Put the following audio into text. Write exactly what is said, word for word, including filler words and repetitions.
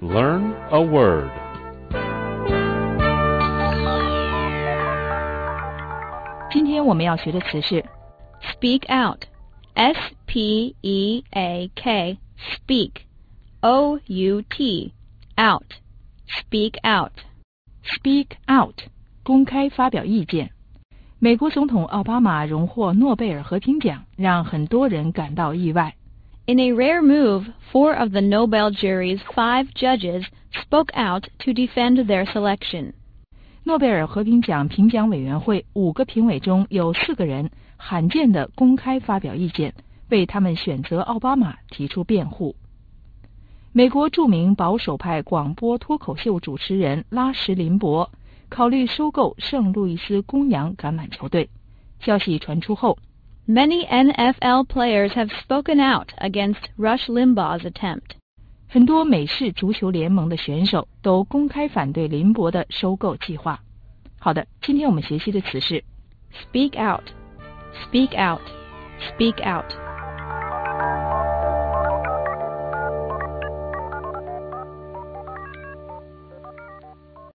Learn a word. Today 今天我们要学的词是 speak out. S P E A K. Speak. O U T. Out. Speak out. Speak out. 公开发表意见。美国总统奥巴马荣获诺贝尔和平奖，让很多人感到意外。In a rare move, four of the Nobel jury's five judges spoke out to defend their selection. 诺贝尔和平奖评奖委员会五个评委中有四个人罕见地公开发表意见，为他们选择奥巴马提出辩护。美国著名保守派广播脱口秀主持人拉什林伯考虑收购圣路易斯公羊橄榄球队。消息传出后， Many N F L players have spoken out against Rush Limbaugh's attempt. 很多美式足球联盟的选手都公开反对林伯的收购计划。好的，今天我们学习的词是 speak out, speak out, speak out.